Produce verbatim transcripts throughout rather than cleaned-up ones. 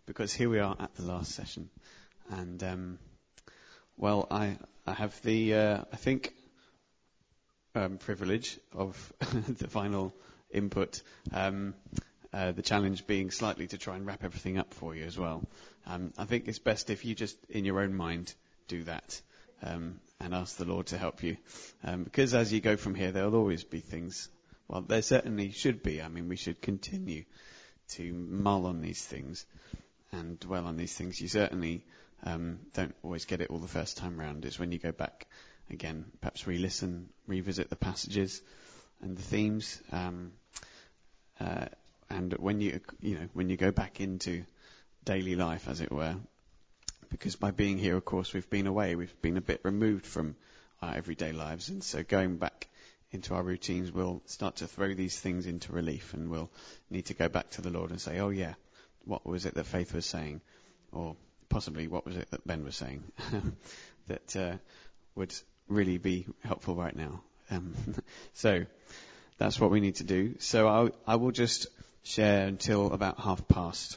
because here we are at the last session. And, um, well, I, I have the, uh, I think, um, privilege of the final input, um, uh, the challenge being slightly to try and wrap everything up for you as well. Um, I think it's best if you just, in your own mind, do that. Um, and ask the Lord to help you. Um, because as you go from here, there'll always be things. Well, there certainly should be. I mean, we should continue to mull on these things and dwell on these things. You certainly um, don't always get it all the first time round. It's when you go back again, perhaps re-listen, revisit the passages and the themes. Um, uh, and when you, you know, when you go back into daily life, as it were, because by being here, of course, we've been away. We've been a bit removed from our everyday lives. And so going back into our routines, we'll start to throw these things into relief, and we'll need to go back to the Lord and say, oh, yeah, what was it that Faith was saying? Or possibly what was it that Ben was saying that uh, would really be helpful right now. Um, so that's what we need to do. So I'll, I will just share until about half past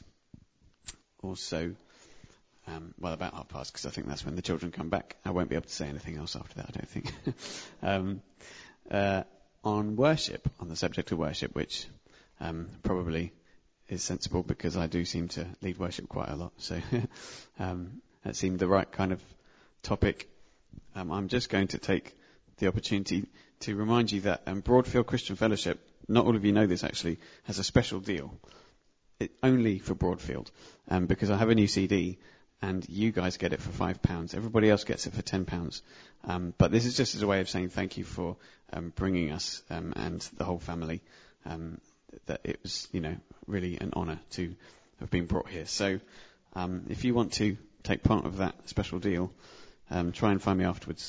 or so. Um, well, about half past, because I think that's when the children come back. I won't be able to say anything else after that, I don't think. um, uh, on worship, on the subject of worship, which um, probably is sensible because I do seem to lead worship quite a lot. So um, that seemed the right kind of topic. Um, I'm just going to take the opportunity to remind you that um, Broadfield Christian Fellowship, not all of you know this actually, has a special deal. It, only for Broadfield, um, because I have a new C D. And you guys get it for five pounds. Everybody else gets it for ten pounds. Um, but this is just as a way of saying thank you for um, bringing us um, and the whole family. Um, that it was, you know, really an honour to have been brought here. So um, if you want to take part of that special deal, um, try and find me afterwards.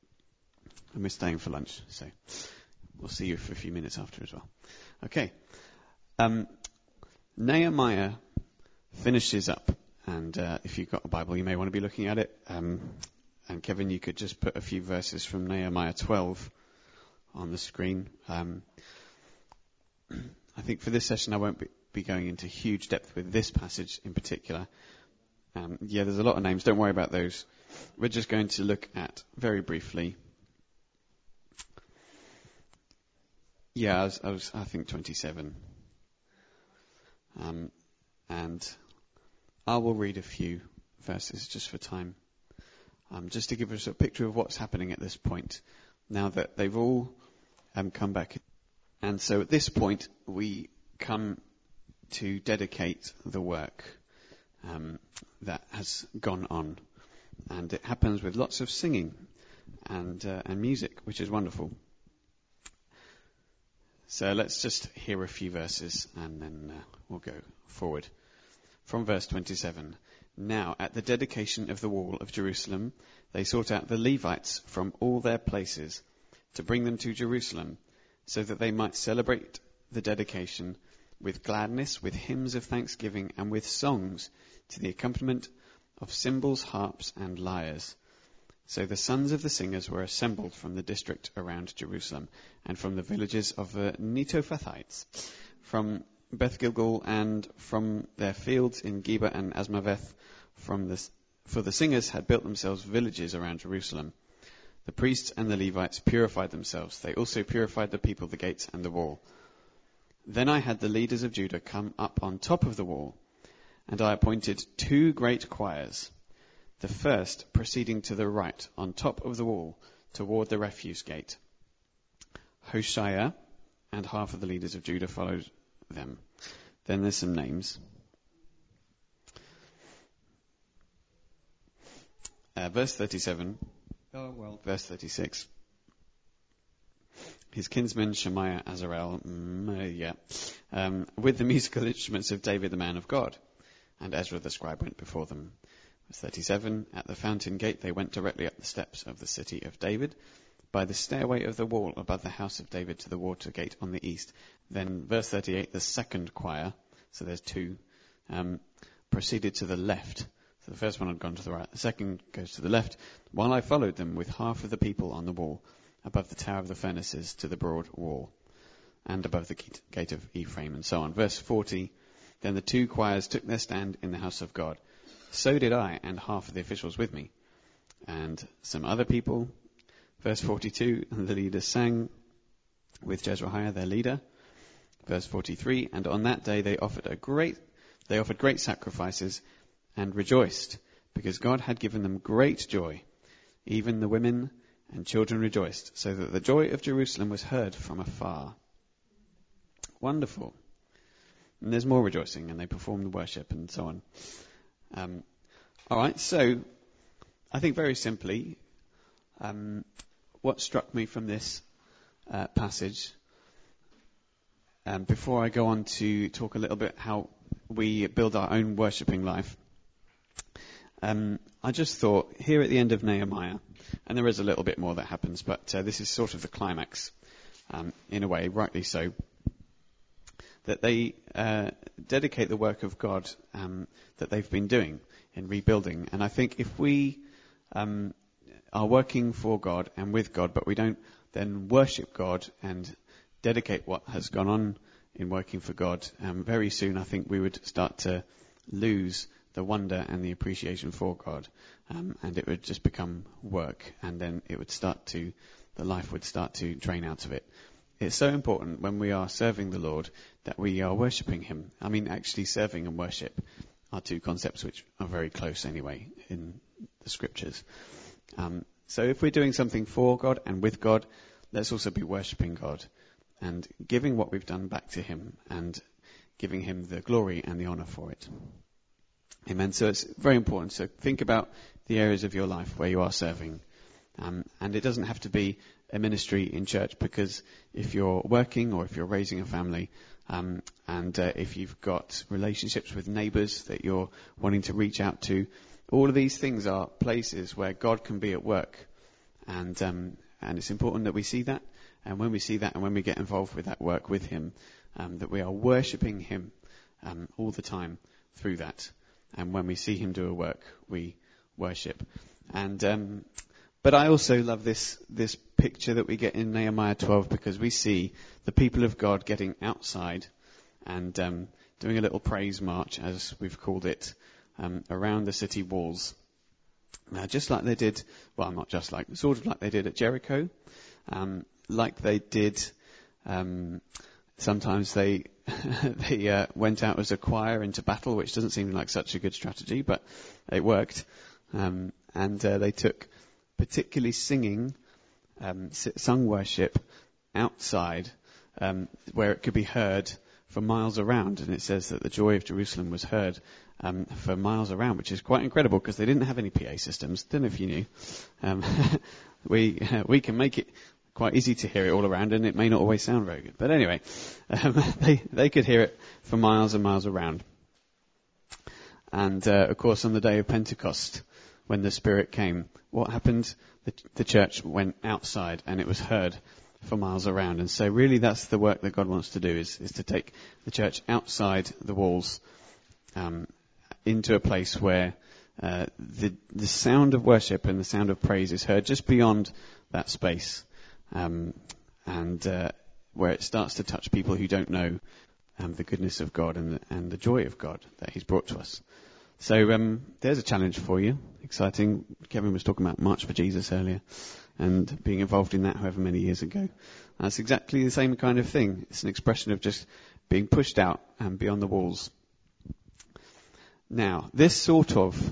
And we're staying for lunch, so we'll see you for a few minutes after as well. Okay. Um, Nehemiah finishes up. And uh, if you've got a Bible, you may want to be looking at it. Um, and Kevin, you could just put a few verses from Nehemiah twelve on the screen. Um, I think for this session, I won't be, be going into huge depth with this passage in particular. Um, yeah, there's a lot of names. Don't worry about those. We're just going to look at, very briefly, yeah, I, was, I, was, I think twenty-seven. Um, and... I will read a few verses just for time, um, just to give us a picture of what's happening at this point, now that they've all um, come back. And so at this point, we come to dedicate the work um, that has gone on. And it happens with lots of singing and, uh, and music, which is wonderful. So let's just hear a few verses, and then uh, we'll go forward. From verse twenty-seven, now at the dedication of the wall of Jerusalem, they sought out the Levites from all their places to bring them to Jerusalem, so that they might celebrate the dedication with gladness, with hymns of thanksgiving, and with songs to the accompaniment of cymbals, harps, and lyres. So the sons of the singers were assembled from the district around Jerusalem, and from the villages of the Netophathites, from Beth Gilgal, and from their fields in Geba and Asmaveth, from the, for the singers had built themselves villages around Jerusalem. The priests and the Levites purified themselves. They also purified the people, the gates, and the wall. Then I had the leaders of Judah come up on top of the wall, and I appointed two great choirs, the first proceeding to the right on top of the wall toward the refuse gate. Hoshea and half of the leaders of Judah followed them. Then there's some names. Uh, verse thirty-seven. Oh, well. Verse thirty-six. His kinsman Shemaiah, Azarel, mm, uh, yeah, um, with the musical instruments of David, the man of God. And Ezra the scribe went before them. Verse thirty-seven. At the fountain gate they went directly up the steps of the city of David, by the stairway of the wall above the house of David to the water gate on the east. Then, verse thirty-eight, the second choir, so there's two, um, proceeded to the left. So the first one had gone to the right. The second goes to the left, while I followed them with half of the people on the wall, above the tower of the furnaces to the broad wall, and above the gate of Ephraim, and so on. Verse forty, Then the two choirs took their stand in the house of God. So did I and half of the officials with me. And some other people. Verse forty-two, and the leaders sang with Jezreiah, their leader. Verse forty-three, and on that day they offered a great, they offered great sacrifices and rejoiced, because God had given them great joy. Even the women and children rejoiced, so that the joy of Jerusalem was heard from afar. Wonderful. And there's more rejoicing, and they perform the worship and so on. Um, all right, so I think very simply, um, what struck me from this uh, passage, um, before I go on to talk a little bit how we build our own worshipping life, um, I just thought here at the end of Nehemiah, and there is a little bit more that happens, but uh, this is sort of the climax, um, in a way, rightly so, that they uh, dedicate the work of God um, that they've been doing in rebuilding. And I think if we um, are working for God and with God, but we don't then worship God and dedicate what has gone on in working for God, um, very soon I think we would start to lose the wonder and the appreciation for God, um, and it would just become work, and then it would start to, the life would start to drain out of it. It's so important when we are serving the Lord that we are worshipping Him. I mean, actually serving and worship are two concepts which are very close anyway in the Scriptures. Um, so if we're doing something for God and with God, let's also be worshipping God and giving what we've done back to Him and giving Him the glory and the honour for it. Amen. So it's very important. So think about the areas of your life where you are serving. Um, and it doesn't have to be a ministry in church, because if you're working or if you're raising a family, um, and uh, if you've got relationships with neighbours that you're wanting to reach out to, all of these things are places where God can be at work. And um, and it's important that we see that. And when we see that and when we get involved with that work with Him, um, that we are worshipping Him um, all the time through that. And when we see Him do a work, we worship. And um, but I also love this this picture that we get in Nehemiah twelve, because we see the people of God getting outside and um, doing a little praise march, as we've called it, um, around the city walls. Now, just like they did, well, not just like, sort of like they did at Jericho, um, like they did. Um, sometimes they they uh, went out as a choir into battle, which doesn't seem like such a good strategy, but it worked. Um, and uh, they took particularly singing, um, sung worship outside, um, where it could be heard for miles around. And it says that the joy of Jerusalem was heard um, for miles around, which is quite incredible, because they didn't have any P A systems. Don't know if you knew. Um, we uh, we can make it quite easy to hear it all around, and it may not always sound very good. But anyway, um, they they could hear it for miles and miles around. And uh, of course, on the day of Pentecost, when the Spirit came, what happened? The, the church went outside, and it was heard for miles around. And so really that's the work that God wants to do, is, is to take the church outside the walls, um, into a place where uh, the, the sound of worship and the sound of praise is heard just beyond that space, um, and uh, where it starts to touch people who don't know um, the goodness of God and the, and the joy of God that He's brought to us. So um, there's a challenge for you. Exciting. Kevin was talking about March for Jesus earlier and being involved in that however many years ago. That's exactly the same kind of thing. It's an expression of just being pushed out and beyond the walls. Now, this sort of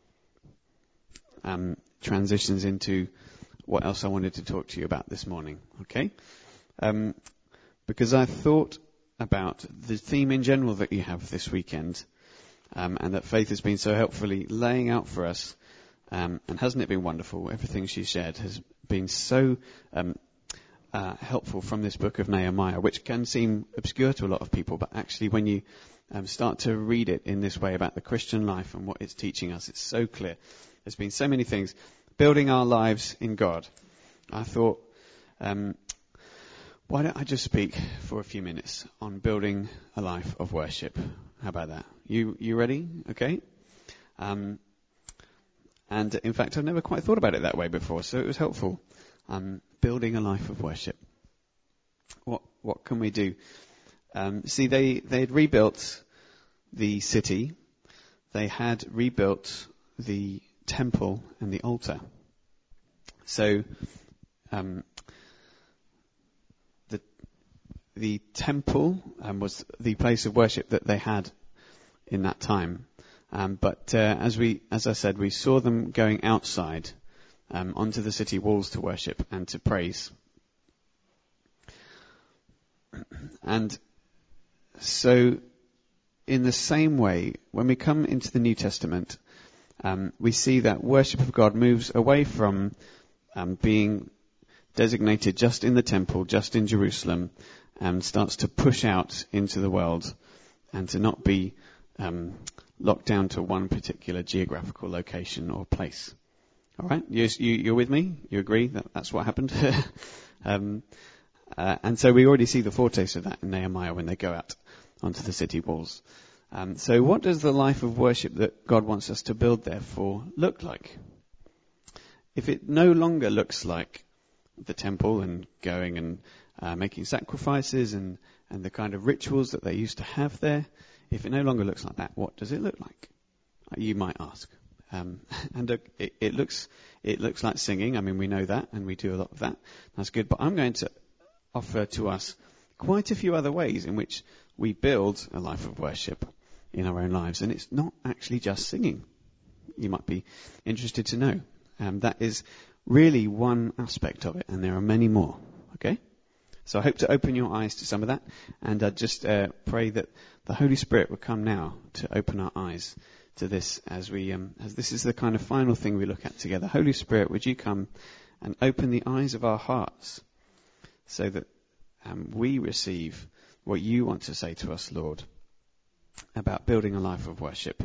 um, transitions into what else I wanted to talk to you about this morning, okay? Um, because I thought about the theme in general that you have this weekend, um, and that Faith has been so helpfully laying out for us. Um, and hasn't it been wonderful? Everything she shared has been so um, uh, helpful from this book of Nehemiah, which can seem obscure to a lot of people, but actually when you um, start to read it in this way about the Christian life and what it's teaching us, it's so clear. There's been so many things. Building our lives in God. I thought, um, why don't I just speak for a few minutes on building a life of worship? How about that? You you ready? Okay. Um, and in fact, I've never quite thought about it that way before, so it was helpful. Um, building a life of worship. What what can we do? Um, see, they they had rebuilt the city, they had rebuilt the temple and the altar. So um, the the temple um, was the place of worship that they had in that time. Um, but uh, as we, as I said, we saw them going outside um, onto the city walls to worship and to praise. And so, in the same way, when we come into the New Testament, um, we see that worship of God moves away from um, being designated just in the temple, just in Jerusalem, and starts to push out into the world and to not be um, locked down to one particular geographical location or place. All right, you, you, you're with me? You agree that that's what happened? um, uh, and so we already see the foretaste of that in Nehemiah when they go out onto the city walls. Um, so what does the life of worship that God wants us to build, therefore, look like? If it no longer looks like the temple and going and uh, making sacrifices and, and the kind of rituals that they used to have there, if it no longer looks like that, what does it look like? You might ask. Um, and uh, it, it looks it looks like singing. I mean, we know that, and we do a lot of that. That's good. But I'm going to offer to us quite a few other ways in which we build a life of worship in our own lives. And it's not actually just singing. You might be interested to know. Um, that is really one aspect of it, and there are many more. Okay? So I hope to open your eyes to some of that, and I just uh, pray that the Holy Spirit will come now to open our eyes to this as we, um, as this is the kind of final thing we look at together. Holy Spirit, would you come and open the eyes of our hearts so that um, we receive what you want to say to us, Lord, about building a life of worship.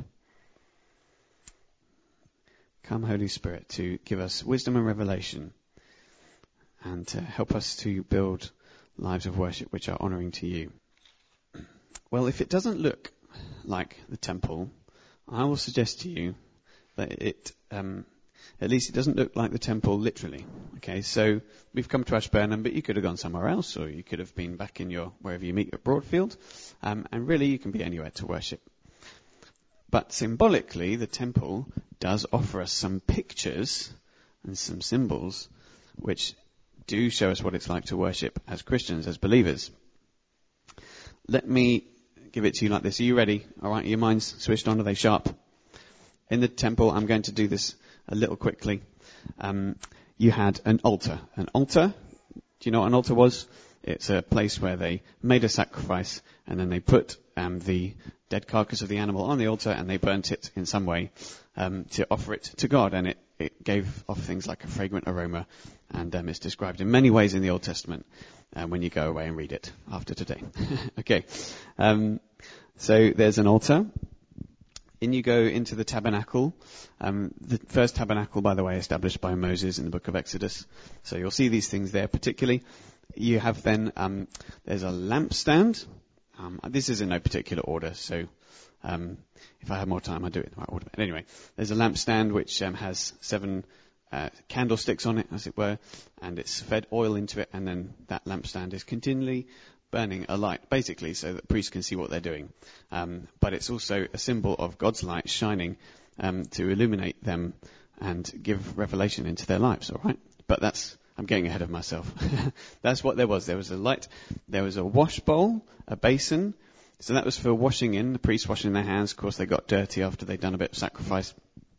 Come, Holy Spirit, to give us wisdom and revelation and to help us to build lives of worship which are honouring to you. Well, if it doesn't look like the temple, I will suggest to you that it, um, at least it doesn't look like the temple literally. Okay, so we've come to Ashburnham, but you could have gone somewhere else, or you could have been back in your, wherever you meet at Broadfield, um, and really you can be anywhere to worship. But symbolically, the temple does offer us some pictures and some symbols which do show us what it's like to worship as Christians, as believers. Let me give it to you like this. Are you ready? All right, your minds switched on? Are they sharp? In the temple, I'm going to do this a little quickly. Um, you had an altar. An altar, do you know what an altar was? It's a place where they made a sacrifice and then they put um, the dead carcass of the animal on the altar and they burnt it in some way um, to offer it to God. And it, it gave off things like a fragrant aroma. And um, it's described in many ways in the Old Testament uh, when you go away and read it after today. Okay. Um, so there's an altar. In you go into the tabernacle. Um, the first tabernacle, by the way, established by Moses in the book of Exodus. So you'll see these things there particularly. You have then, um, there's a lampstand. Um, this is in no particular order, so um, if I have more time, I'll do it in the right order. But anyway, there's a lampstand which um, has seven uh, candlesticks on it, as it were, and it's fed oil into it, and then that lampstand is continually burning a light, basically, so that priests can see what they're doing. Um, but it's also a symbol of God's light shining um, to illuminate them and give revelation into their lives, all right? But that's, I'm getting ahead of myself. That's what there was. There was a light, there was a wash bowl, a basin. So that was for washing in, the priests washing their hands. Of course, they got dirty after they'd done a bit of sacrifice.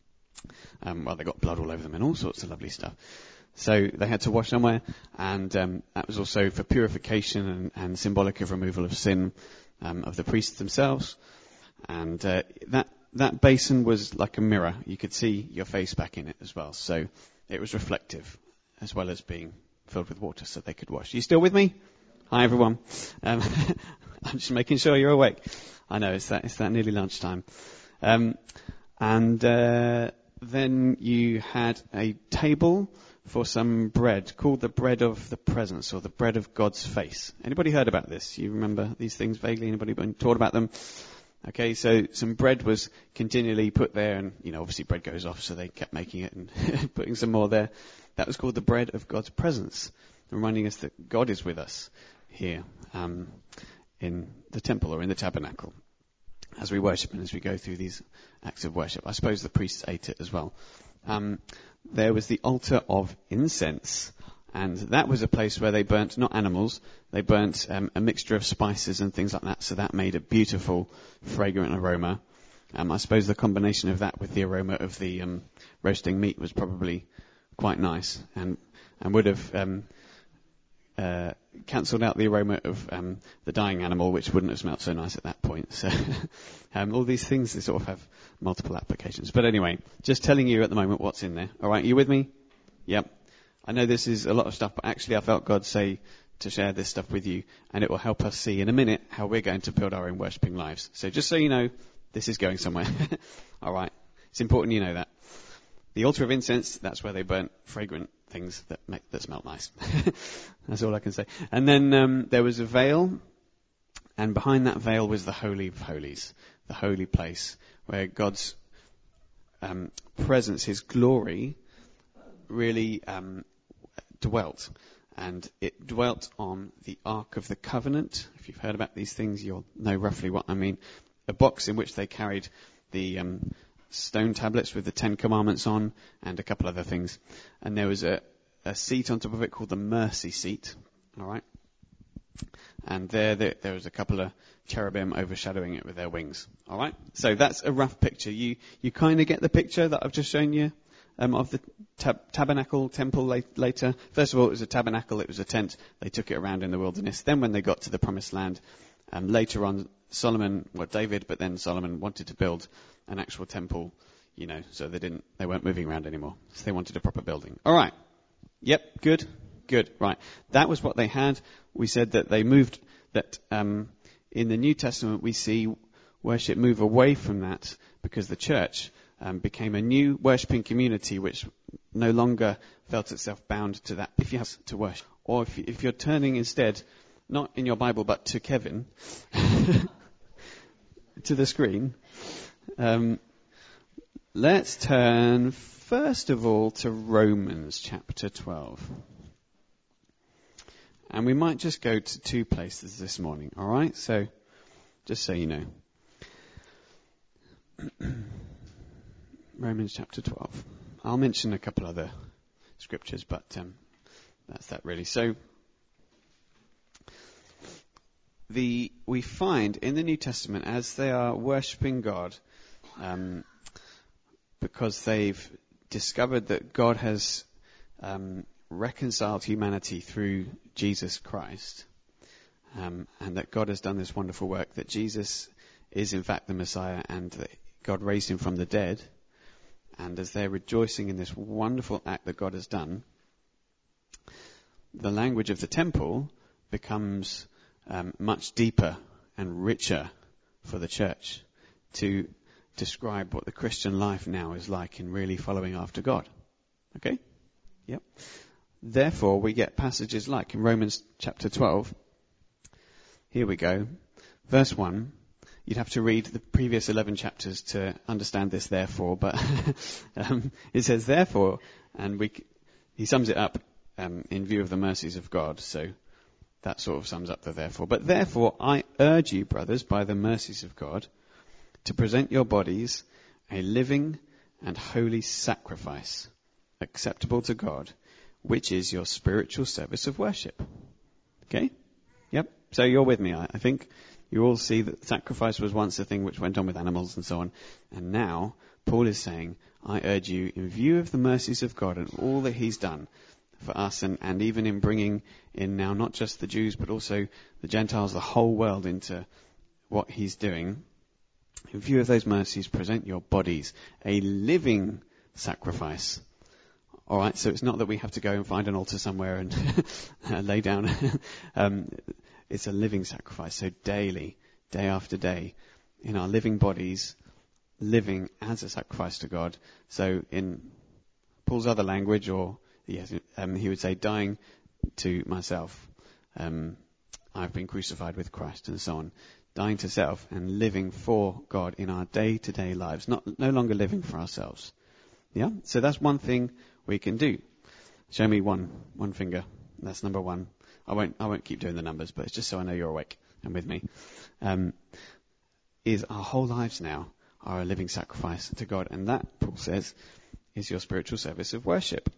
Um, well, they got blood all over them and all sorts of lovely stuff. So they had to wash somewhere, and um, that was also for purification and, and symbolic of removal of sin um, of the priests themselves. And uh, that that basin was like a mirror. You could see your face back in it as well. So it was reflective, as well as being filled with water so they could wash. Are you still with me? Hi, everyone. Um, I'm just making sure you're awake. I know, it's that, it's that nearly lunchtime. Um, and uh, then you had a table for some bread called the bread of the presence, or the bread of God's face. Anybody heard about this? You remember these things vaguely? Anybody been taught about them? Okay, so some bread was continually put there, and, you know, obviously bread goes off, so they kept making it and putting some more there. That was called the bread of God's presence, reminding us that God is with us here um, in the temple or in the tabernacle. as we worship and as we go through these acts of worship. I suppose the priests ate it as well. Um, there was the altar of incense, and that was a place where they burnt not animals, they burnt um, a mixture of spices and things like that, so that made a beautiful, fragrant aroma. Um, I suppose the combination of that with the aroma of the um, roasting meat was probably quite nice, and and would have um, uh, cancelled out the aroma of um, the dying animal, which wouldn't have smelt so nice at that point. So um, all these things, they sort of have multiple applications. But anyway, just telling you at the moment what's in there. All right, you with me? Yep. I know this is a lot of stuff, but actually I felt God say to share this stuff with you, and it will help us see in a minute how we're going to build our own worshipping lives. So just so you know, this is going somewhere. All right. It's important you know that. The altar of incense, that's where they burnt fragrant things that make, that smell nice. That's all I can say. And then um, there was a veil, and behind that veil was the Holy of Holies, the holy place, where God's um, presence, His glory, really um, dwelt. And it dwelt on the Ark of the Covenant. If you've heard about these things, you'll know roughly what I mean. A box in which they carried the um, stone tablets with the Ten Commandments on and a couple other things. And there was a, a seat on top of it called the mercy seat. All right. And there, there, there was a couple of cherubim overshadowing it with their wings. All right. So that's a rough picture. You you kind of get the picture that I've just shown you um, of the tab- tabernacle temple late, later. First of all, it was a tabernacle. It was a tent. They took it around in the wilderness. Then when they got to the promised land, um, later on, Solomon, well, David, but then Solomon wanted to build an actual temple, you know, so they didn't, they weren't moving around anymore. So they wanted a proper building. All right. Yep. Good. Good. Right. That was what they had. We said that they moved, that um, in the New Testament we see worship move away from that because the church um, became a new worshipping community which no longer felt itself bound to that, if you have to worship. Or if, you, if you're turning instead, not in your Bible, but to Kevin, to the screen, um, let's turn first of all to Romans chapter twelve. And we might just go to two places this morning, all right? So, just so you know. Romans chapter twelve. I'll mention a couple other scriptures, but um, that's that really. So, the we find in the New Testament, as they are worshipping God, um, because they've discovered that God has um, reconciled humanity through Jesus Christ, um, and that God has done this wonderful work, that Jesus is in fact the Messiah and that God raised him from the dead, and as they're rejoicing in this wonderful act that God has done, the language of the temple becomes um, much deeper and richer for the church to describe what the Christian life now is like in really following after God. Okay? Yep. Therefore, we get passages like in Romans chapter twelve. Here we go. Verse one. You'd have to read the previous eleven chapters to understand this, therefore. But um, it says, therefore, and we, he sums it up um, in view of the mercies of God. So that sort of sums up the therefore. But therefore, I urge you, brothers, by the mercies of God, to present your bodies a living and holy sacrifice, acceptable to God, which is your spiritual service of worship. Okay? Yep. So you're with me, I, I think. You all see that sacrifice was once a thing which went on with animals and so on. And now, Paul is saying, I urge you, in view of the mercies of God and all that he's done for us, and, and even in bringing in now not just the Jews, but also the Gentiles, the whole world into what he's doing, in view of those mercies, present your bodies a living sacrifice. All right, so it's not that we have to go and find an altar somewhere and lay down. um, it's a living sacrifice. So daily, day after day, in our living bodies, living as a sacrifice to God. So in Paul's other language, or yes, um, he would say, dying to myself. Um, I've been crucified with Christ, and so on. Dying to self and living for God in our day-to-day lives, not no longer living for ourselves. Yeah. So that's one thing we can do. Show me one, one finger. That's number one. I won't, I won't keep doing the numbers, but it's just so I know you're awake and with me. Um, is our whole lives now are a living sacrifice to God. And that, Paul says, is your spiritual service of worship.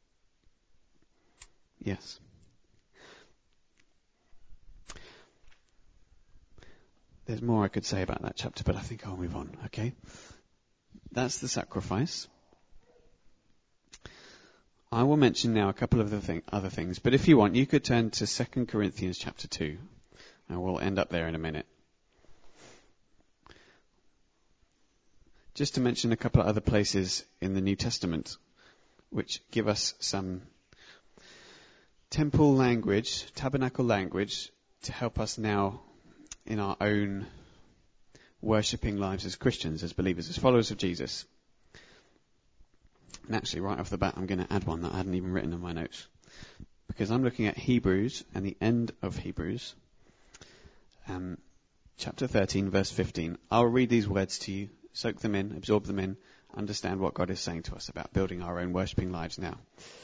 Yes. There's more I could say about that chapter, but I think I'll move on, okay? That's the sacrifice. I will mention now a couple of the thing, other things, but if you want, you could turn to Second Corinthians chapter two, and we'll end up there in a minute. Just to mention a couple of other places in the New Testament which give us some temple language, tabernacle language, to help us now in our own worshipping lives as Christians, as believers, as followers of Jesus. And actually, right off the bat, I'm going to add one that I hadn't even written in my notes, because I'm looking at Hebrews and the end of Hebrews, um, chapter thirteen, verse fifteen. I'll read these words to you, soak them in, absorb them in, understand what God is saying to us about building our own worshipping lives now.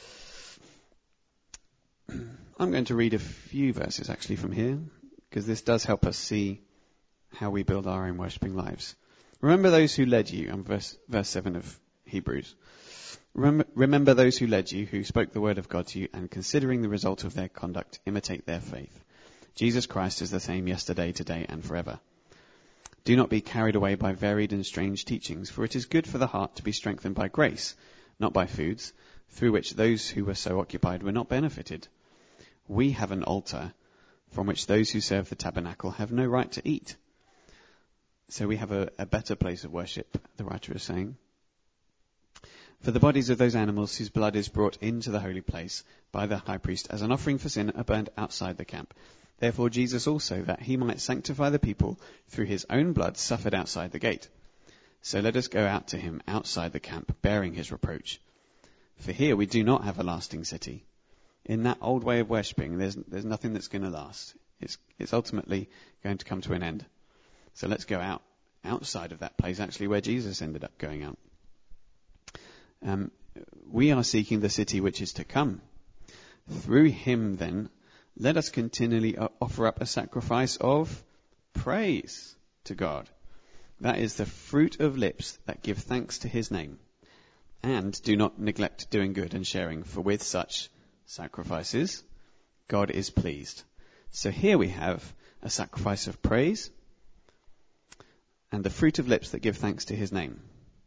I'm going to read a few verses actually from here, because this does help us see how we build our own worshipping lives. Remember those who led you, on verse, verse seven of Hebrews. Remember, remember those who led you, who spoke the word of God to you, and considering the result of their conduct, imitate their faith. Jesus Christ is the same yesterday, today, and forever. Do not be carried away by varied and strange teachings, for it is good for the heart to be strengthened by grace, not by foods, through which those who were so occupied were not benefited. We have an altar from which those who serve the tabernacle have no right to eat. So we have a, a better place of worship, the writer is saying. For the bodies of those animals whose blood is brought into the holy place by the high priest as an offering for sin are burned outside the camp. Therefore Jesus also, that he might sanctify the people through his own blood, suffered outside the gate. So let us go out to him outside the camp, bearing his reproach. For here we do not have a lasting city. In that old way of worshipping, there's there's nothing that's going to last. It's it's ultimately going to come to an end. So let's go out outside of that place, actually where Jesus ended up going out. Um, we are seeking the city which is to come. Through him, then, let us continually offer up a sacrifice of praise to God. That is the fruit of lips that give thanks to his name. And do not neglect doing good and sharing, for with such sacrifices, God is pleased. So here we have a sacrifice of praise and the fruit of lips that give thanks to his name.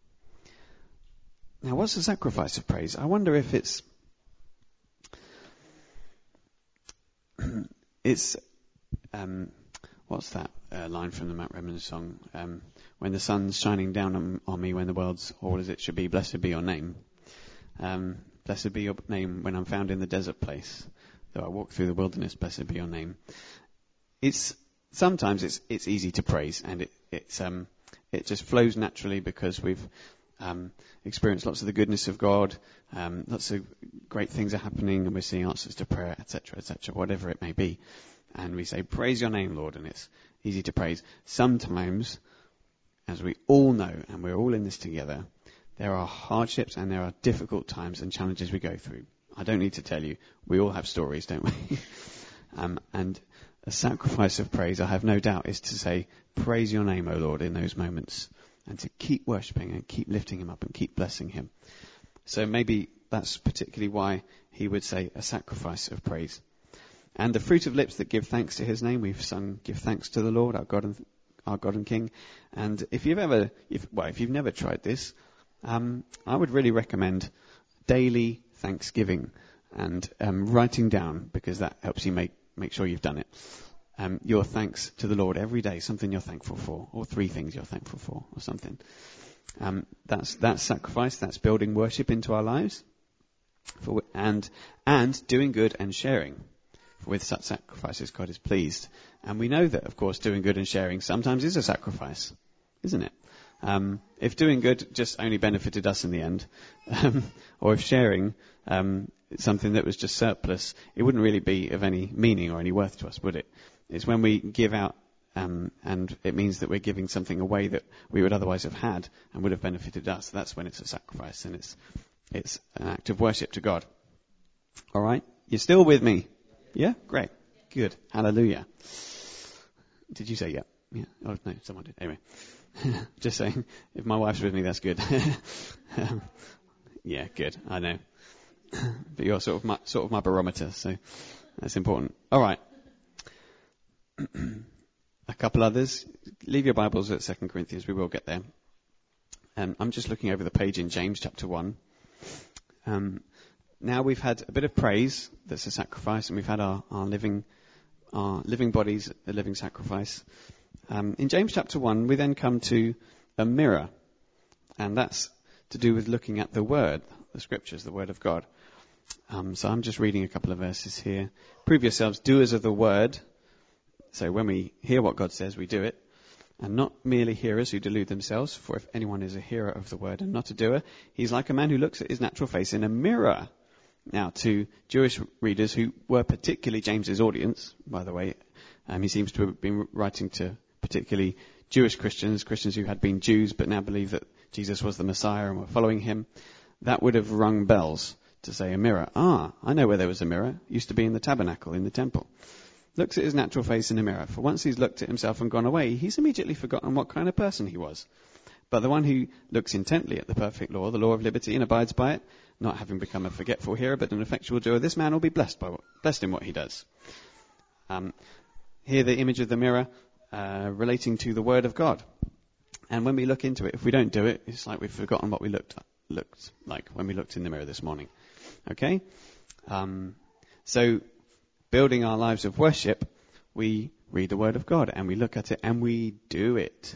Now, what's the sacrifice of praise? I wonder if it's it's um, what's that uh, line from the Matt Redman song? Um, when the sun's shining down on, on me, when the world's all as it should be, blessed be your name. Um, blessed be your name when I'm found in the desert place. Though I walk through the wilderness, blessed be your name. It's sometimes it's it's easy to praise, and it it's um it just flows naturally because we've Um, experience lots of the goodness of God, um, lots of great things are happening, and we're seeing answers to prayer, et cetera, et cetera, whatever it may be. And we say, praise your name, Lord, and it's easy to praise. Sometimes, as we all know, and we're all in this together, there are hardships and there are difficult times and challenges we go through. I don't need to tell you, we all have stories, don't we? um, and a sacrifice of praise, I have no doubt, is to say, praise your name, O Lord, in those moments. And to keep worshipping and keep lifting him up and keep blessing him. So maybe that's particularly why he would say a sacrifice of praise. And the fruit of lips that give thanks to his name. We've sung, give thanks to the Lord, our God and our God and King. And if you've ever, if, well, if you've never tried this, um, I would really recommend daily thanksgiving and um, writing down, because that helps you make make sure you've done it. Um, your thanks to the Lord every day, something you're thankful for, or three things you're thankful for, or something. Um, that's that's sacrifice. That's building worship into our lives, for, and and doing good and sharing. For with such sacrifices, God is pleased. And we know that, of course, doing good and sharing sometimes is a sacrifice, isn't it? Um, if doing good just only benefited us in the end, um, or if sharing um, something that was just surplus, it wouldn't really be of any meaning or any worth to us, would it? It's when we give out, um, and it means that we're giving something away that we would otherwise have had and would have benefited us. That's when it's a sacrifice, and it's it's an act of worship to God. All right? You're still with me? Yeah? Great. Good. Hallelujah. Did you say yeah? Yeah. Oh, no, someone did. Anyway. Just saying, if my wife's with me, that's good. um, yeah, good. I know. But you're sort of my, sort of my barometer, so that's important. All right. A couple others. Leave your Bibles at Second Corinthians. We will get there. Um, I'm just looking over the page in James chapter one. Um, now we've had a bit of praise. That's a sacrifice, and we've had our, our living, our living bodies, a living sacrifice. Um, in James chapter one, we then come to a mirror, and that's to do with looking at the Word, the Scriptures, the Word of God. Um, so I'm just reading a couple of verses here. Prove yourselves doers of the Word. So when we hear what God says, we do it, and not merely hearers who delude themselves. For if anyone is a hearer of the Word and not a doer, he's like a man who looks at his natural face in a mirror. Now, to Jewish readers who were particularly James's audience, by the way, um, he seems to have been writing to particularly Jewish Christians, Christians who had been Jews but now believe that Jesus was the Messiah and were following him. That would have rung bells to say a mirror. Ah, I know where there was a mirror. It used to be in the tabernacle, in the temple. Looks at his natural face in a mirror. For once he's looked at himself and gone away, he's immediately forgotten what kind of person he was. But the one who looks intently at the perfect law, the law of liberty, and abides by it, not having become a forgetful hearer but an effectual doer, this man will be blessed by what, blessed in what he does. Um, here the image of the mirror uh, relating to the Word of God. And when we look into it, if we don't do it, it's like we've forgotten what we looked looked like when we looked in the mirror this morning. Okay? Um, so, building our lives of worship, we read the Word of God and we look at it and we do it.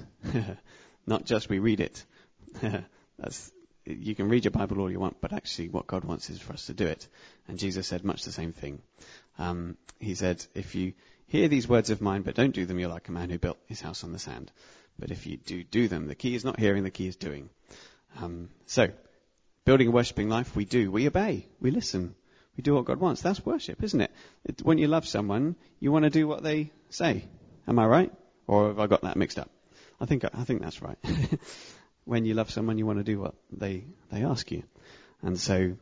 Not just we read it. That's, you can read your Bible all you want, but actually what God wants is for us to do it. And Jesus said much the same thing. Um, he said, if you hear these words of mine but don't do them, you're like a man who built his house on the sand. But if you do do them, the key is not hearing, the key is doing. Um, so, building a worshipping life, we do. We obey. We listen. We do what God wants. That's worship, isn't it? it? When you love someone, you want to do what they say. Am I right? Or have I got that mixed up? I think I think that's right. When you love someone, you want to do what they they ask you. And so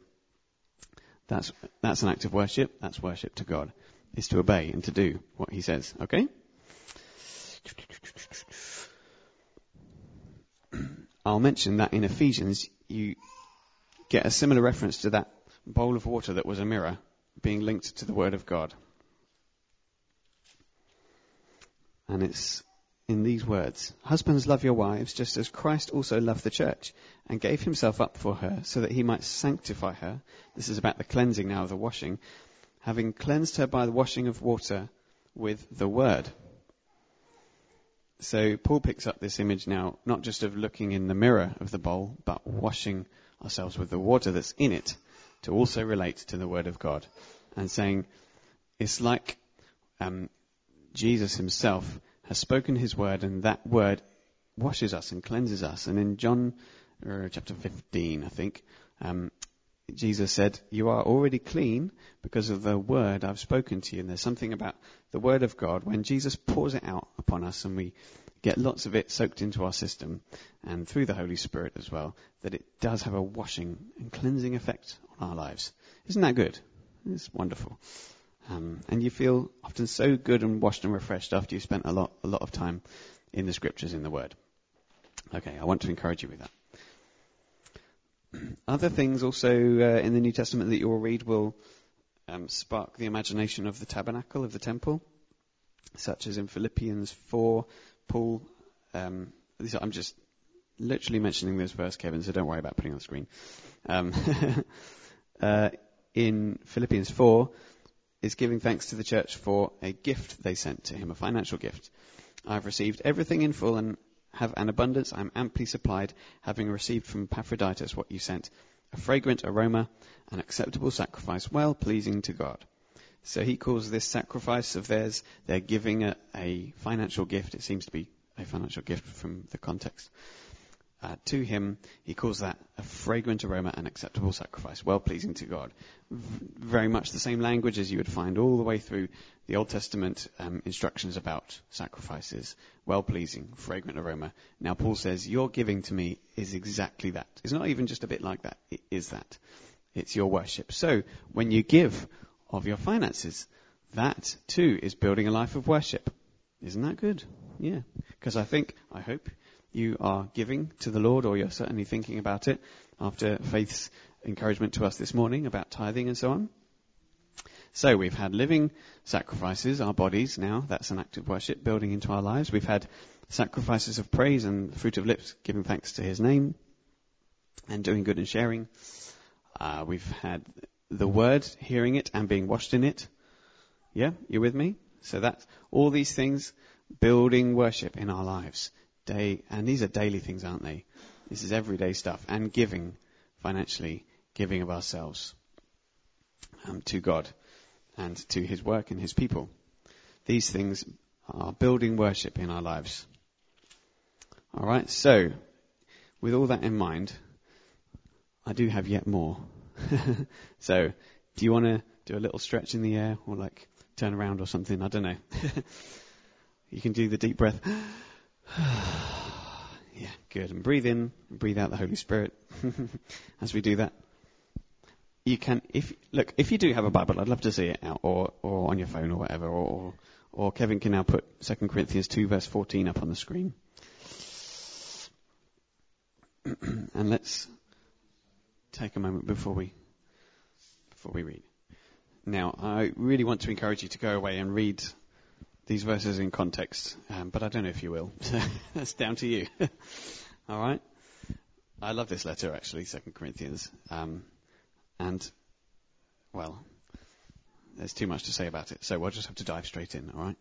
that's that's an act of worship. That's worship to God. Is to obey and to do what he says. Okay? I'll mention that in Ephesians, you get a similar reference to that bowl of water that was a mirror being linked to the Word of God. And it's in these words, husbands, love your wives just as Christ also loved the church and gave himself up for her so that he might sanctify her. This is about the cleansing now of the washing. Having cleansed her by the washing of water with the Word. So Paul picks up this image now, not just of looking in the mirror of the bowl, but washing ourselves with the water that's in it to also relate to the Word of God. And saying, it's like um, Jesus himself has spoken his word, and that word washes us and cleanses us. And in John uh, chapter fifteen, I think, um, Jesus said, you are already clean because of the word I've spoken to you. And there's something about the Word of God, when Jesus pours it out upon us and we get lots of it soaked into our system and through the Holy Spirit as well, that it does have a washing and cleansing effect on our lives. Isn't that good? It's wonderful. Um, and you feel often so good and washed and refreshed after you've spent a lot, a lot of time in the Scriptures, in the Word. Okay, I want to encourage you with that. Other things also uh, in the New Testament that you will read will um, spark the imagination of the tabernacle, of the temple, such as in Philippians four, Paul, um, these are, I'm just literally mentioning this verse, Kevin, so don't worry about putting it on the screen. Um, uh, in Philippians four, is giving thanks to the church for a gift they sent to him, a financial gift. I've received everything in full and have an abundance. I'm amply supplied, having received from Epaphroditus what you sent, a fragrant aroma, an acceptable sacrifice, well pleasing to God. So he calls this sacrifice of theirs, they're giving a, a financial gift. It seems to be a financial gift from the context. Uh, to him, he calls that a fragrant aroma, an acceptable sacrifice, well pleasing to God. V- very much the same language as you would find all the way through the Old Testament um, instructions about sacrifices. Well pleasing, fragrant aroma. Now Paul says, your giving to me is exactly that. It's not even just a bit like that. It is that. It's your worship. So when you give of your finances, that too is building a life of worship. Isn't that good? Yeah, because I think, I hope you are giving to the Lord, or you're certainly thinking about it after Faith's encouragement to us this morning about tithing and so on. So we've had living sacrifices, our bodies now, that's an act of worship building into our lives. We've had sacrifices of praise and fruit of lips, giving thanks to his name and doing good and sharing. Uh, we've had the word, hearing it and being washed in it. Yeah, you with me? So that's all these things, building worship in our lives. Day, and these are daily things, aren't they? This is everyday stuff. And giving, financially, giving of ourselves um, to God and to his work and his people. These things are building worship in our lives. All right, so with all that in mind, I do have yet more. So, do you want to do a little stretch in the air or like turn around or something? I don't know. You can do the deep breath. Yeah, good. And breathe in, and breathe out the Holy Spirit as we do that. You can, if look, if you do have a Bible, I'd love to see it out, or or on your phone or whatever, or or Kevin can now put Second Corinthians two verse fourteen up on the screen. And let's take a moment before we before we read. Now, I really want to encourage you to go away and read these verses in context, um, but I don't know if you will. That's down to you. All right. I love this letter, actually, Second Corinthians, um, and well, there's too much to say about it, so we'll just have to dive straight in. All right.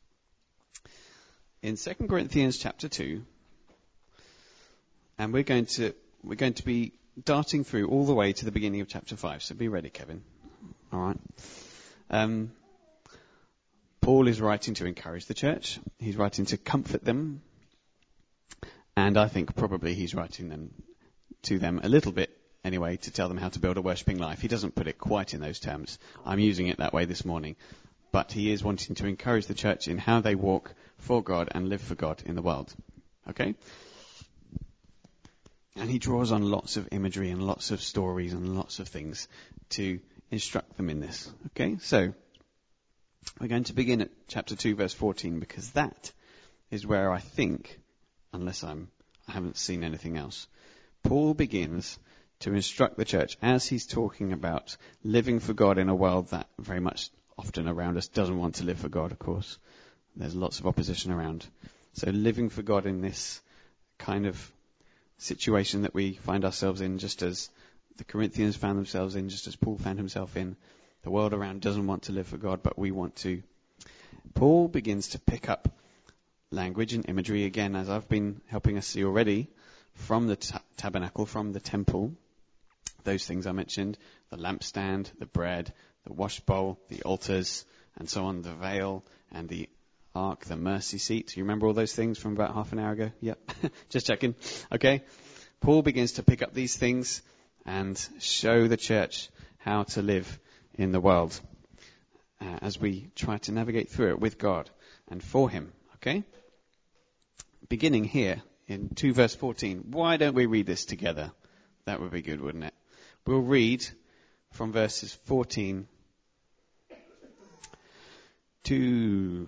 In Second Corinthians chapter two, and we're going to we're going to be darting through all the way to the beginning of chapter five. So be ready, Kevin. All right. Um, Paul is writing to encourage the church. He's writing to comfort them. And I think probably he's writing them to them a little bit anyway to tell them how to build a worshipping life. He doesn't put it quite in those terms. I'm using it that way this morning. But he is wanting to encourage the church in how they walk for God and live for God in the world. Okay? And he draws on lots of imagery and lots of stories and lots of things to instruct them in this. Okay? So, we're going to begin at chapter two, verse fourteen, because that is where I think, unless I'm, I haven't seen anything else, Paul begins to instruct the church as he's talking about living for God in a world that very much often around us doesn't want to live for God, of course. There's lots of opposition around. So living for God in this kind of situation that we find ourselves in, just as the Corinthians found themselves in, just as Paul found himself in. The world around doesn't want to live for God, but we want to. Paul begins to pick up language and imagery, again, as I've been helping us see already, from the ta- tabernacle, from the temple. Those things I mentioned, the lampstand, the bread, the wash bowl, the altars, and so on, the veil, and the ark, the mercy seat. You remember all those things from about half an hour ago? Yep. Just checking. Okay. Paul begins to pick up these things and show the church how to live in the world uh, as we try to navigate through it with God and for him. Okay? Beginning here in two verse fourteen. Why don't we read this together? That would be good, wouldn't it? We'll read from verses fourteen to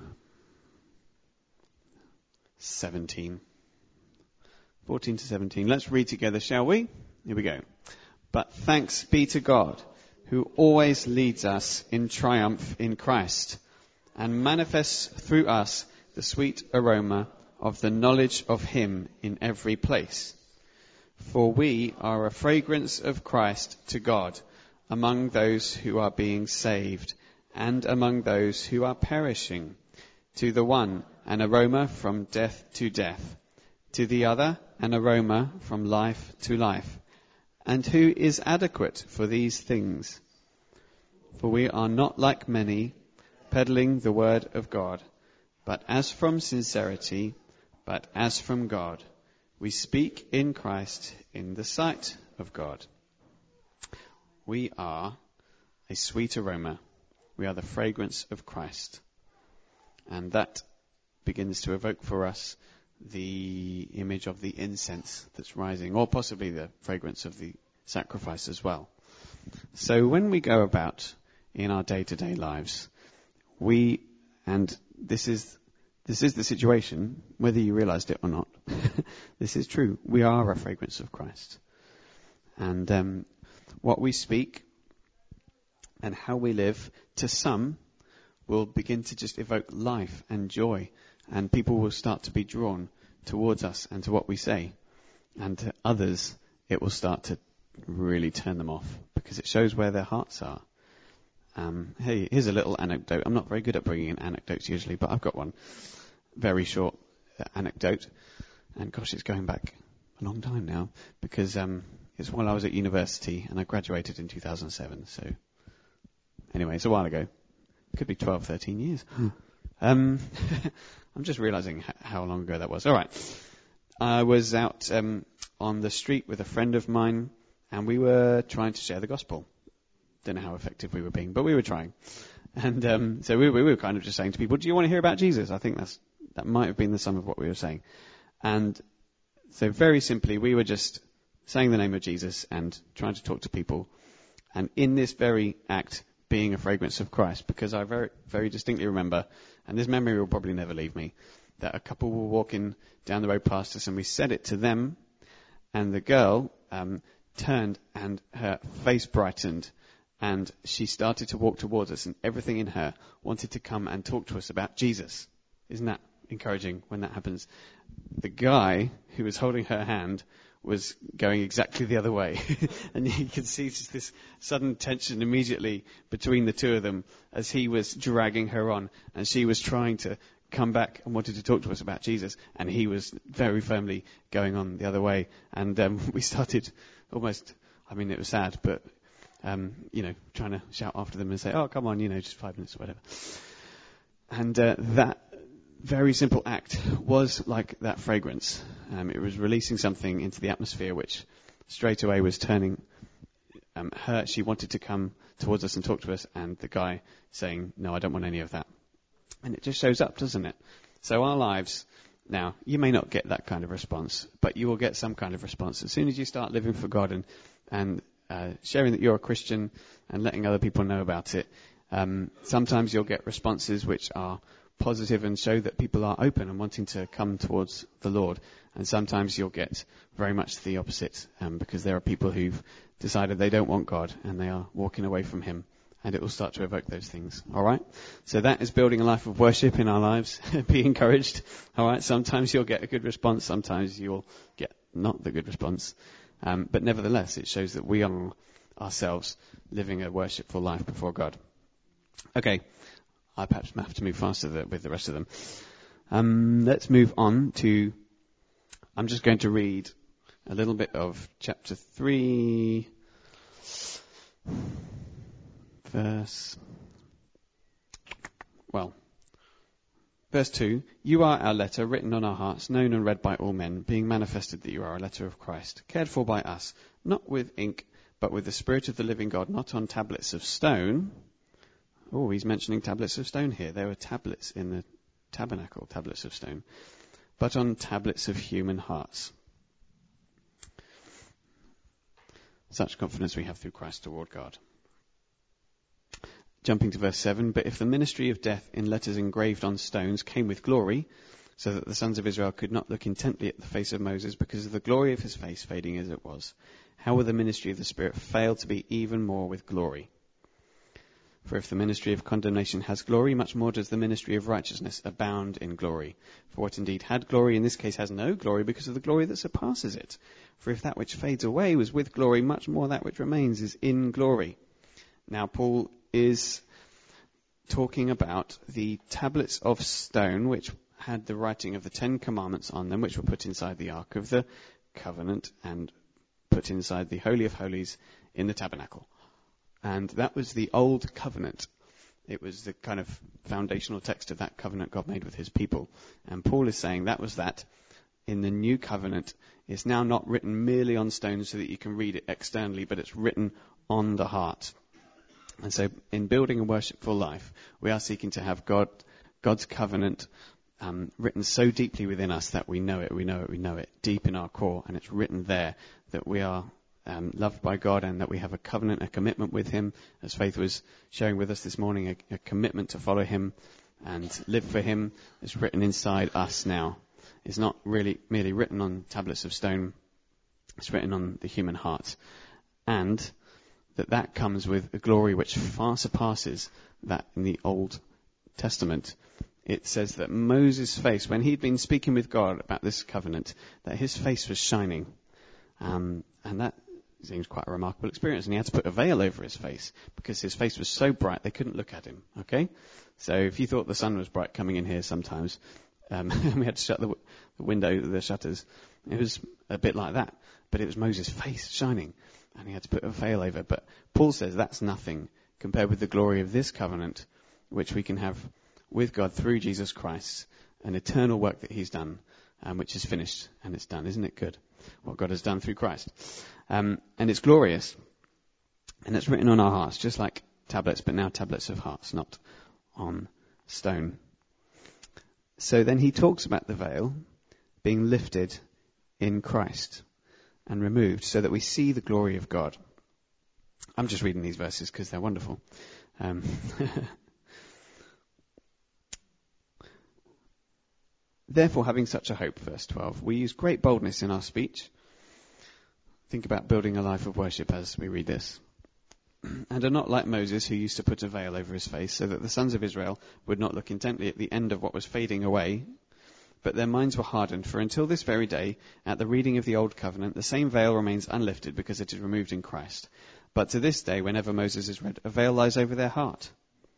seventeen. fourteen to seventeen. Let's read together, shall we? Here we go. But thanks be to God, who always leads us in triumph in Christ, and manifests through us the sweet aroma of the knowledge of him in every place. For we are a fragrance of Christ to God among those who are being saved and among those who are perishing. To the one, an aroma from death to death. To the other, an aroma from life to life. And who is adequate for these things? For we are not like many, peddling the word of God, but as from sincerity, but as from God, we speak in Christ in the sight of God. We are a sweet aroma. We are the fragrance of Christ. And that begins to evoke for us the image of the incense that's rising, or possibly the fragrance of the sacrifice as well. So when we go about in our day-to-day lives, we, and this is this is the situation, whether you realized it or not. This is true. We are a fragrance of Christ. And um, what we speak and how we live, to some, will begin to just evoke life and joy. And people will start to be drawn towards us and to what we say. And to others, it will start to really turn them off because it shows where their hearts are. Um, hey, here's a little anecdote. I'm not very good at bringing in anecdotes usually, but I've got one. Very short uh, anecdote. And gosh, it's going back a long time now because um, it's while I was at university and I graduated in two thousand seven. So anyway, it's a while ago. Could be twelve, thirteen years. um, I'm just realizing h- how long ago that was. All right. I was out um, on the street with a friend of mine and we were trying to share the gospel. Don't know how effective we were being, but we were trying. And um, so we, we were kind of just saying to people, do you want to hear about Jesus? I think that's that might have been the sum of what we were saying. And so very simply, we were just saying the name of Jesus and trying to talk to people. And in this very act, being a fragrance of Christ, because I very, very distinctly remember, and this memory will probably never leave me, that a couple were walking down the road past us and we said it to them, and the girl um, turned and her face brightened and she started to walk towards us and everything in her wanted to come and talk to us about Jesus. Isn't that encouraging when that happens? The guy who was holding her hand was going exactly the other way. And you could see just this sudden tension immediately between the two of them as he was dragging her on and she was trying to come back and wanted to talk to us about Jesus, and he was very firmly going on the other way. And um, we started almost, I mean, it was sad, but, um, you know, trying to shout after them and say, oh, come on, you know, just five minutes or whatever. And uh, that very simple act was like that fragrance. Um, it was releasing something into the atmosphere which straight away was turning um, her. She wanted to come towards us and talk to us, and the guy saying, no, I don't want any of that. And it just shows up, doesn't it? So our lives, now, you may not get that kind of response, but you will get some kind of response. As soon as you start living for God and, and uh, sharing that you're a Christian and letting other people know about it, um, sometimes you'll get responses which are positive and show that people are open and wanting to come towards the Lord. And sometimes you'll get very much the opposite, um, because there are people who've decided they don't want God and they are walking away from Him. And it will start to evoke those things. All right? So that is building a life of worship in our lives. Be encouraged. All right? Sometimes you'll get a good response. Sometimes you'll get not the good response. Um, but nevertheless, it shows that we are ourselves living a worshipful life before God. Okay. I perhaps have to move faster with the rest of them. Um, let's move on to... I'm just going to read a little bit of chapter three... Verse, well, verse two, you are our letter written on our hearts, known and read by all men, being manifested that you are a letter of Christ, cared for by us, not with ink, but with the Spirit of the living God, not on tablets of stone. Oh, he's mentioning tablets of stone here. There were tablets in the tabernacle, tablets of stone, but on tablets of human hearts. Such confidence we have through Christ toward God. Jumping to verse seven, but if the ministry of death in letters engraved on stones came with glory, so that the sons of Israel could not look intently at the face of Moses because of the glory of his face fading as it was, how will the ministry of the Spirit fail to be even more with glory? For if the ministry of condemnation has glory, much more does the ministry of righteousness abound in glory. For what indeed had glory in this case has no glory because of the glory that surpasses it. For if that which fades away was with glory, much more that which remains is in glory. Now Paul is talking about the tablets of stone which had the writing of the Ten Commandments on them, which were put inside the Ark of the Covenant and put inside the Holy of Holies in the tabernacle. And that was the Old Covenant. It was the kind of foundational text of that covenant God made with his people. And Paul is saying that was that. In the New Covenant, it's now not written merely on stone so that you can read it externally, but it's written on the heart. And so in building a worshipful life, we are seeking to have God, God's covenant um, written so deeply within us that we know it, we know it, we know it, deep in our core. And it's written there that we are um, loved by God and that we have a covenant, a commitment with him, as Faith was sharing with us this morning, a, a commitment to follow him and live for him is written inside us now. It's not really merely written on tablets of stone. It's written on the human heart. And that that comes with a glory which far surpasses that in the Old Testament. It says that Moses' face, when he'd been speaking with God about this covenant, that his face was shining. Um, and that seems quite a remarkable experience. And he had to put a veil over his face because his face was so bright they couldn't look at him. Okay? So if you thought the sun was bright coming in here sometimes, um, we had to shut the, w- the window, the shutters, it was a bit like that. But it was Moses' face shining, and he had to put a veil over. But Paul says that's nothing compared with the glory of this covenant, which we can have with God through Jesus Christ, an eternal work that he's done, um, which is finished, and it's done. Isn't it good, what God has done through Christ? Um, and it's glorious, and it's written on our hearts, just like tablets, but now tablets of hearts, not on stone. So then he talks about the veil being lifted in Christ and removed so that we see the glory of God. I'm just reading these verses because they're wonderful. Um, Therefore, having such a hope, verse twelve, we use great boldness in our speech. Think about building a life of worship as we read this. And are not like Moses, who used to put a veil over his face so that the sons of Israel would not look intently at the end of what was fading away. But their minds were hardened, for until this very day, at the reading of the Old Covenant, the same veil remains unlifted because it is removed in Christ. But to this day, whenever Moses is read, a veil lies over their heart.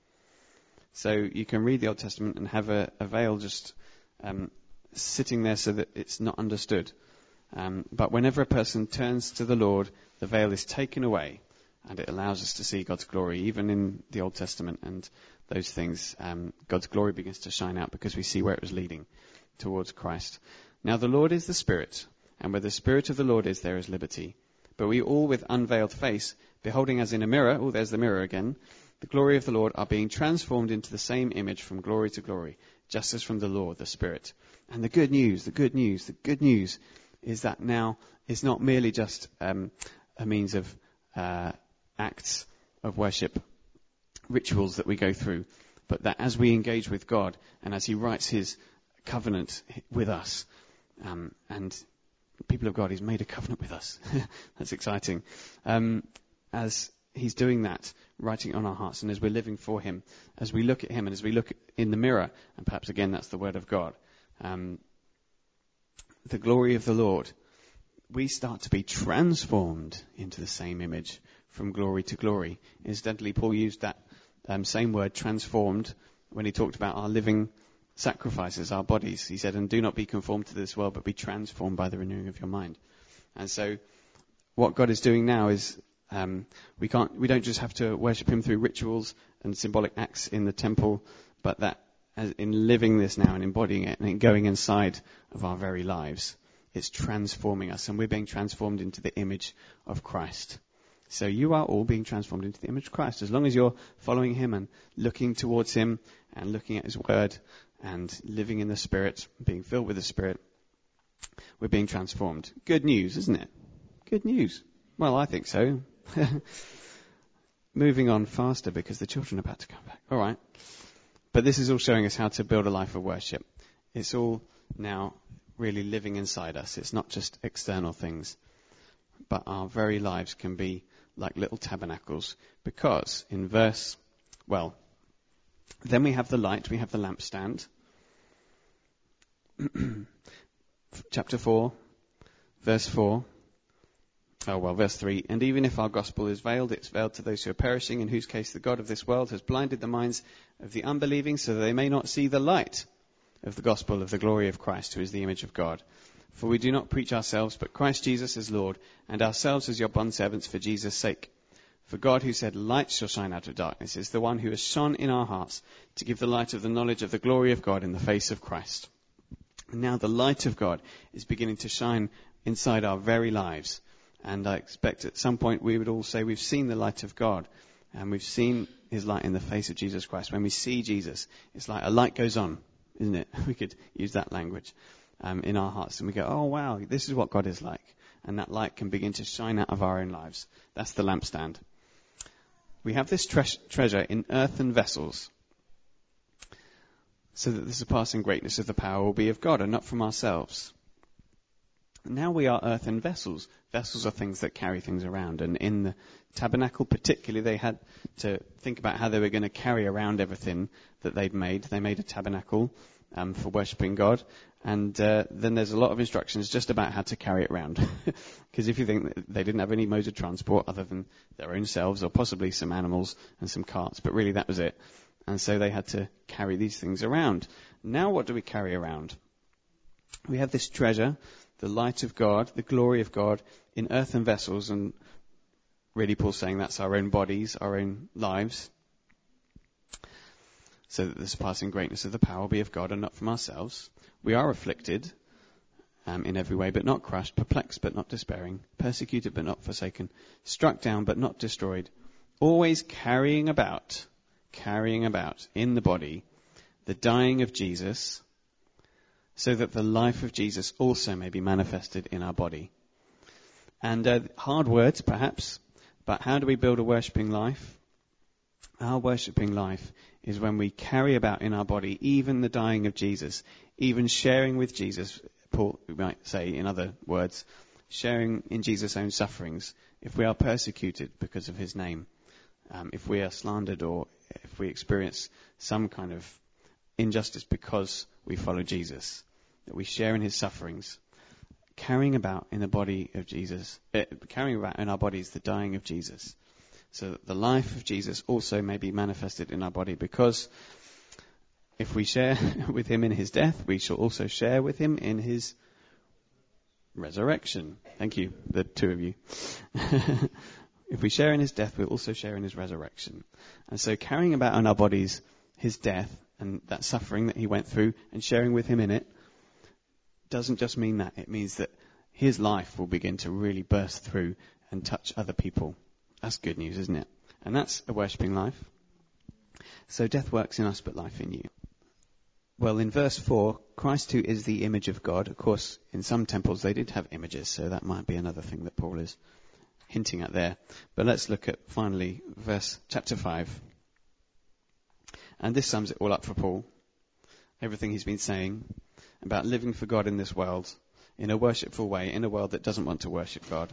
So you can read the Old Testament and have a, a veil just um, sitting there so that it's not understood. Um, but whenever a person turns to the Lord, the veil is taken away, and it allows us to see God's glory. Even in the Old Testament and those things, um, God's glory begins to shine out because we see where it was leading, towards Christ. Now the Lord is the Spirit, and where the Spirit of the Lord is, there is liberty. But we all with unveiled face, beholding as in a mirror, oh, there's the mirror again, the glory of the Lord, are being transformed into the same image from glory to glory, just as from the Lord, the Spirit. And the good news, the good news, the good news is that now it's not merely just um, a means of uh, acts of worship, rituals that we go through, but that as we engage with God and as he writes his covenant with us, um, and people of God, he's made a covenant with us. That's exciting. Um, as he's doing that, writing on our hearts, and as we're living for him, as we look at him and as we look in the mirror, and perhaps again that's the word of God, um, the glory of the Lord, we start to be transformed into the same image from glory to glory. Incidentally, Paul used that um, same word, transformed, when he talked about our living sacrifices, our bodies. He said, and do not be conformed to this world, but be transformed by the renewing of your mind. And so what God is doing now is um, we can't, we don't just have to worship him through rituals and symbolic acts in the temple, but that as in living this now and embodying it and going inside of our very lives, it's transforming us, and we're being transformed into the image of Christ. So you are all being transformed into the image of Christ. As long as you're following him and looking towards him and looking at his word and living in the Spirit, being filled with the Spirit, we're being transformed. Good news, isn't it? Good news. Well, I think so. Moving on faster because the children are about to come back. All right. But this is all showing us how to build a life of worship. It's all now really living inside us. It's not just external things, but our very lives can be like little tabernacles, because in verse, well, then we have the light, we have the lampstand. Chapter four, verse four. Oh, well, verse three. And even if our gospel is veiled, it's veiled to those who are perishing, in whose case the God of this world has blinded the minds of the unbelieving so that they may not see the light of the gospel of the glory of Christ, who is the image of God. For we do not preach ourselves, but Christ Jesus as Lord, and ourselves as your bondservants for Jesus' sake. For God, who said, light shall shine out of darkness, is the one who has shone in our hearts to give the light of the knowledge of the glory of God in the face of Christ. And now the light of God is beginning to shine inside our very lives. And I expect at some point we would all say we've seen the light of God, and we've seen his light in the face of Jesus Christ. When we see Jesus, it's like a light goes on, isn't it? We could use that language um, in our hearts, and we go, oh wow, this is what God is like. And that light can begin to shine out of our own lives. That's the lampstand. We have this tre- treasure in earthen vessels. so that the surpassing greatness of the power will be of God and not from ourselves. Now we are earthen vessels. Vessels are things that carry things around. And in the tabernacle particularly, they had to think about how they were going to carry around everything that they'd made. They made a tabernacle um, for worshipping God. And uh, then there's a lot of instructions just about how to carry it around. Because if you think that they didn't have any modes of transport other than their own selves or possibly some animals and some carts, but really that was it. And so they had to carry these things around. Now what do we carry around? We have this treasure, the light of God, the glory of God, in earthen vessels, and really Paul's saying that's our own bodies, our own lives, so that the surpassing greatness of the power will be of God and not from ourselves. We are afflicted um, in every way, but not crushed, perplexed, but not despairing, persecuted, but not forsaken, struck down, but not destroyed, always carrying about, carrying about in the body the dying of Jesus, so that the life of Jesus also may be manifested in our body. And uh, hard words, perhaps, but how do we build a worshipping life? Our worshipping life is when we carry about in our body even the dying of Jesus, even sharing with Jesus, Paul might say in other words, sharing in Jesus' own sufferings, if we are persecuted because of his name, um, if we are slandered or if we experience some kind of injustice because we follow Jesus, that we share in his sufferings, carrying about in the body of Jesus, uh, carrying about in our bodies the dying of Jesus, so that the life of Jesus also may be manifested in our body, because if we share with him in his death, we shall also share with him in his resurrection. Thank you, the two of you. If we share in his death, we'll also share in his resurrection. And so carrying about in our bodies his death and that suffering that he went through and sharing with him in it doesn't just mean that. It means that his life will begin to really burst through and touch other people. That's good news, isn't it? And that's a worshipping life. So death works in us, but life in you. Well, in verse four, Christ who is the image of God. Of course, in some temples they did have images, so that might be another thing that Paul is hinting at there. But let's look at, finally, verse chapter five. And this sums it all up for Paul. Everything he's been saying about living for God in this world, in a worshipful way, in a world that doesn't want to worship God.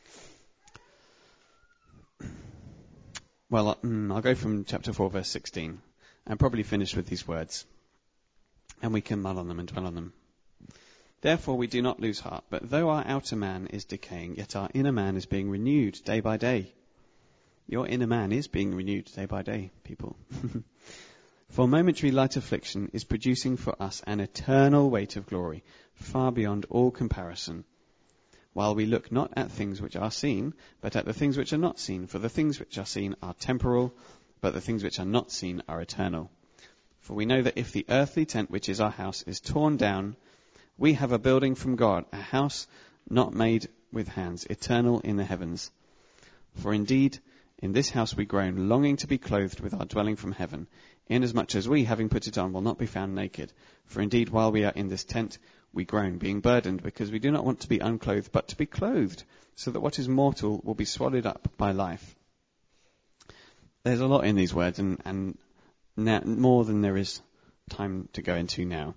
Well, I'll go from chapter four, verse sixteen, and probably finish with these words. And we can mull on them and dwell on them. Therefore we do not lose heart, but though our outer man is decaying, yet our inner man is being renewed day by day. Your inner man is being renewed day by day, people. For momentary light affliction is producing for us an eternal weight of glory, far beyond all comparison, while we look not at things which are seen, but at the things which are not seen. For the things which are seen are temporal, but the things which are not seen are eternal. For we know that if the earthly tent which is our house is torn down, we have a building from God, a house not made with hands, eternal in the heavens. For indeed, in this house we groan, longing to be clothed with our dwelling from heaven, inasmuch as we, having put it on, will not be found naked. For indeed, while we are in this tent, we groan, being burdened, because we do not want to be unclothed, but to be clothed, so that what is mortal will be swallowed up by life. There's a lot in these words, and, and now, more than there is time to go into now.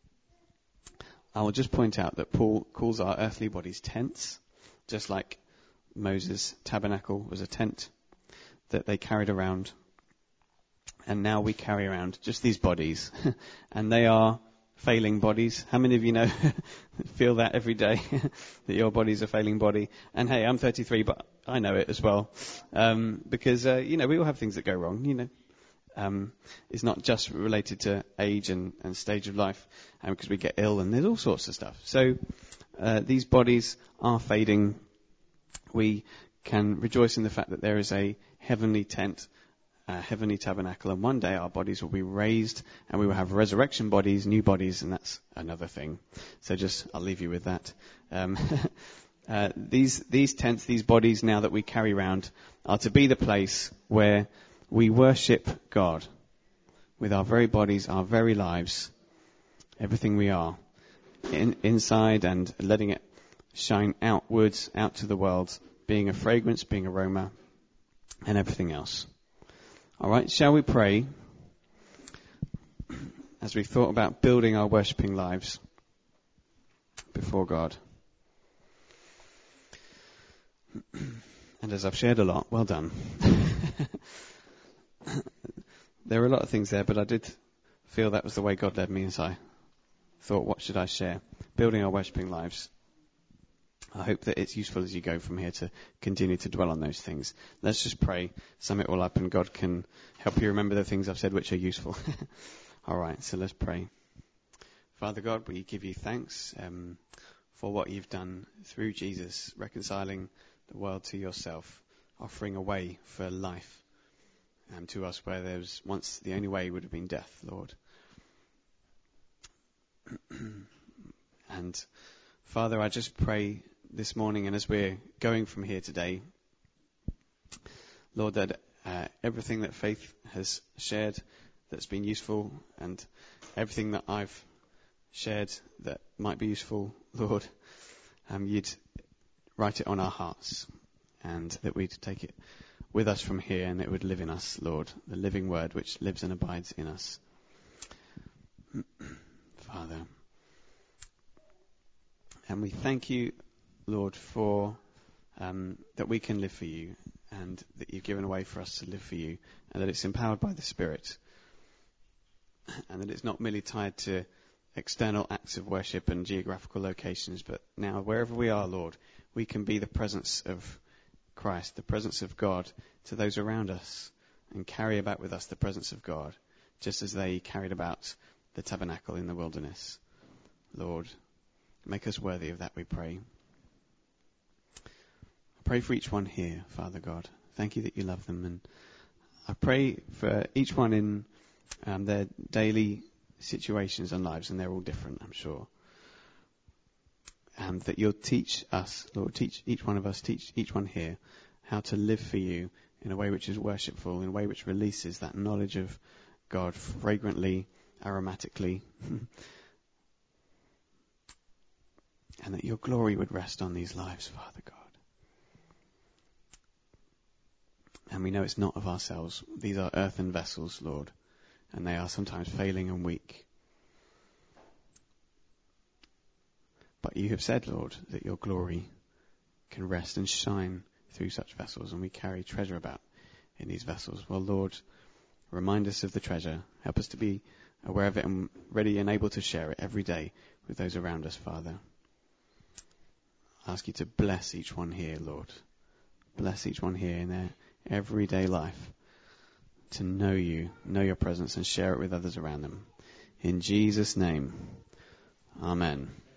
I will just point out that Paul calls our earthly bodies tents, just like Moses' tabernacle was a tent that they carried around. And now we carry around just these bodies. And they are failing bodies. How many of you know, feel that every day, that your body's a failing body? And hey, I'm thirty-three, but I know it as well. Um, because, uh, you know, we all have things that go wrong, you know. Um, it's not just related to age and, and stage of life, um, because we get ill and there's all sorts of stuff. So uh, these bodies are fading. We can rejoice in the fact that there is a heavenly tent, a heavenly tabernacle, and one day our bodies will be raised and we will have resurrection bodies, new bodies, and that's another thing. So just, I'll leave you with that. Um, uh, these, these tents, these bodies now that we carry around are to be the place where we worship God with our very bodies, our very lives, everything we are, in, inside and letting it shine outwards, out to the world, being a fragrance, being aroma, and everything else. All right, shall we pray as as we thought about building our worshipping lives before God. And as I've shared a lot, well done. There were a lot of things there, but I did feel that was the way God led me as I thought, what should I share? Building our worshipping lives. I hope that it's useful as you go from here to continue to dwell on those things. Let's just pray, sum it all up, and God can help you remember the things I've said which are useful. All right, so let's pray. Father God, we give you thanks um, for what you've done through Jesus, reconciling the world to yourself, offering a way for life um, to us where there was once the only way would have been death, Lord. And Father, I just pray this morning, and as we're going from here today, Lord, that uh, everything that Faith has shared that's been useful, and everything that I've shared that might be useful, Lord, um, you'd write it on our hearts, and that we'd take it with us from here, and it would live in us, Lord, the living word which lives and abides in us. Father, and we thank you, Lord, for um, that we can live for you, and that you've given a way for us to live for you, and that it's empowered by the Spirit, and that it's not merely tied to external acts of worship and geographical locations, but now wherever we are, Lord, we can be the presence of Christ, the presence of God to those around us, and carry about with us the presence of God, just as they carried about the tabernacle in the wilderness. Lord, make us worthy of that, we pray. I pray for each one here, Father God. Thank you that you love them, and I pray for each one in um, their daily situations and lives, and they're all different, I'm sure. Um, that you'll teach us, Lord, teach each one of us, teach each one here how to live for you in a way which is worshipful, in a way which releases that knowledge of God fragrantly, aromatically, and that your glory would rest on these lives, Father God. And we know it's not of ourselves. These are earthen vessels, Lord, and they are sometimes failing and weak. But you have said, Lord, that your glory can rest and shine through such vessels, and we carry treasure about in these vessels. Well, Lord, remind us of the treasure. Help us to be aware of it and ready and able to share it every day with those around us, Father. I ask you to bless each one here, Lord. Bless each one here in their everyday life to know you, know your presence, and share it with others around them. In Jesus' name, amen.